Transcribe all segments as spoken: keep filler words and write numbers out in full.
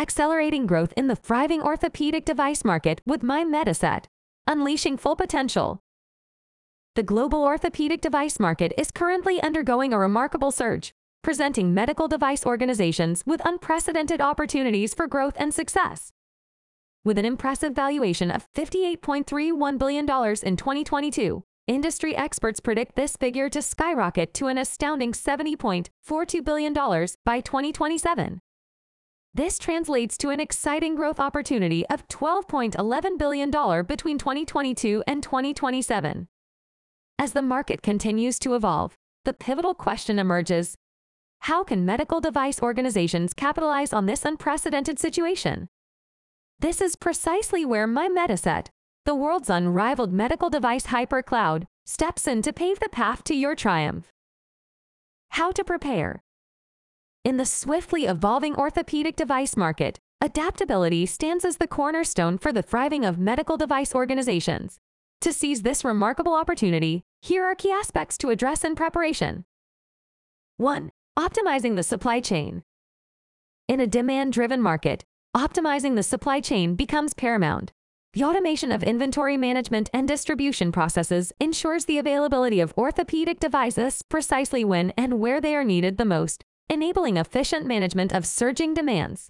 accelerating growth in the thriving orthopedic device market with MyMediset, unleashing full potential. The global orthopedic device market is currently undergoing a remarkable surge, presenting medical device organizations with unprecedented opportunities for growth and success. With an impressive valuation of fifty-eight point three one billion dollars in twenty twenty-two, industry experts predict this figure to skyrocket to an astounding seventy point four two billion dollars by twenty twenty-seven. This translates to an exciting growth opportunity of twelve point one one billion dollars between twenty twenty-two and twenty twenty-seven. As the market continues to evolve, the pivotal question emerges: how can medical device organizations capitalize on this unprecedented situation? This is precisely where MyMediset, the world's unrivaled medical device hypercloud, steps in to pave the path to your triumph. How to prepare? In the swiftly evolving orthopedic device market, adaptability stands as the cornerstone for the thriving of medical device organizations. To seize this remarkable opportunity, here are key aspects to address in preparation. one. Optimizing the supply chain. In a demand-driven market, optimizing the supply chain becomes paramount. The automation of inventory management and distribution processes ensures the availability of orthopedic devices precisely when and where they are needed the most, enabling efficient management of surging demands.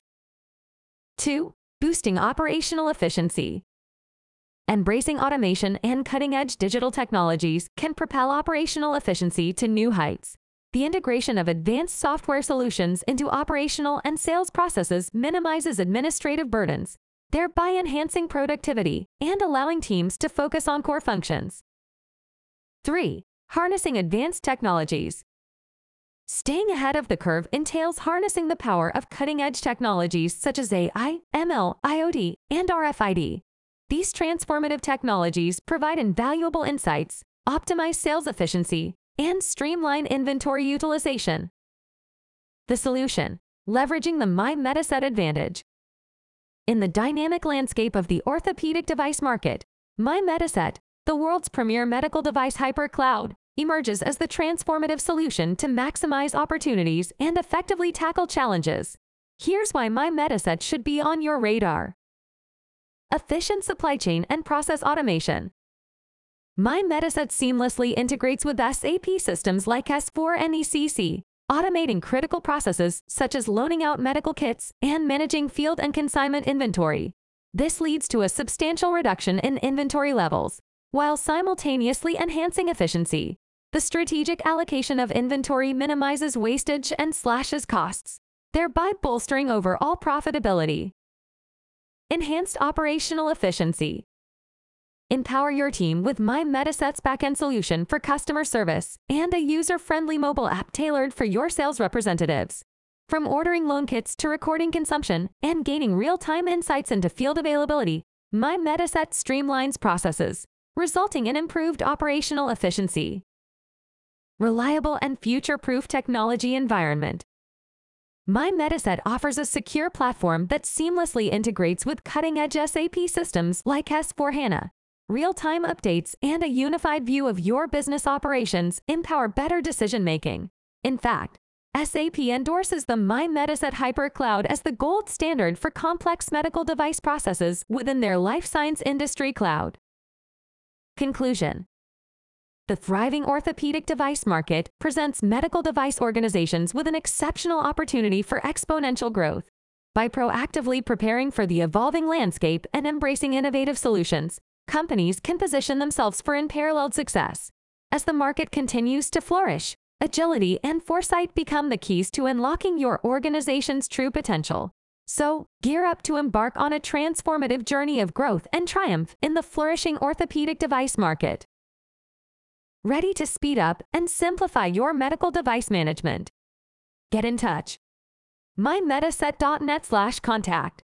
two. Boosting operational efficiency. Embracing automation and cutting-edge digital technologies can propel operational efficiency to new heights. The integration of advanced software solutions into operational and sales processes minimizes administrative burdens, thereby enhancing productivity and allowing teams to focus on core functions. three. Harnessing advanced technologies. Staying ahead of the curve entails harnessing the power of cutting-edge technologies such as A I, M L, IoT, and R F I D. These transformative technologies provide invaluable insights, optimize sales efficiency, and streamline inventory utilization. The solution: leveraging the MyMediset advantage. In the dynamic landscape of the orthopedic device market, MyMediset, the world's premier medical device hypercloud, emerges as the transformative solution to maximize opportunities and effectively tackle challenges. Here's why MyMediset should be on your radar. Efficient supply chain and process automation. MyMediset seamlessly integrates with S A P systems like S four and E C C, automating critical processes such as loaning out medical kits and managing field and consignment inventory. This leads to a substantial reduction in inventory levels, while simultaneously enhancing efficiency. The strategic allocation of inventory minimizes wastage and slashes costs, thereby bolstering overall profitability. Enhanced operational efficiency. Empower your team with MyMediset's backend solution for customer service and a user-friendly mobile app tailored for your sales representatives. From ordering loan kits to recording consumption and gaining real-time insights into field availability, MyMediset streamlines processes, resulting in improved operational efficiency. Reliable and future-proof technology environment. MyMediset offers a secure platform that seamlessly integrates with cutting-edge S A P systems like S four HANA. Real-time updates and a unified view of your business operations empower better decision-making. In fact, S A P endorses the MyMediset HyperCloud as the gold standard for complex medical device processes within their life science industry cloud. Conclusion. The thriving orthopedic device market presents medical device organizations with an exceptional opportunity for exponential growth. By proactively preparing for the evolving landscape and embracing innovative solutions, companies can position themselves for unparalleled success. As the market continues to flourish, agility and foresight become the keys to unlocking your organization's true potential. So, gear up to embark on a transformative journey of growth and triumph in the flourishing orthopedic device market. Ready to speed up and simplify your medical device management? Get in touch. MyMediset dot net slash contact.